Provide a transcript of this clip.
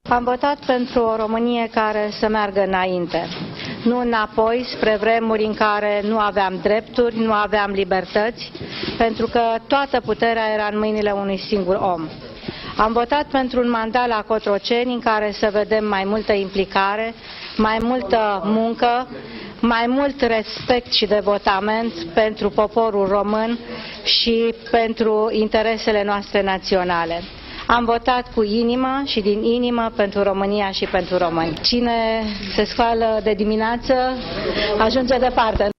Am votat pentru o Românie care să meargă înainte, nu înapoi spre vremuri în care nu aveam drepturi, nu aveam libertăți, pentru că toată puterea era în mâinile unui singur om. Am votat pentru un mandat la Cotroceni în care să vedem mai multă implicare, mai multă muncă, mai mult respect și devotament pentru poporul român și pentru interesele noastre naționale. Am votat cu inimă și din inimă pentru România și pentru români. Cine se scoală de dimineață ajunge departe.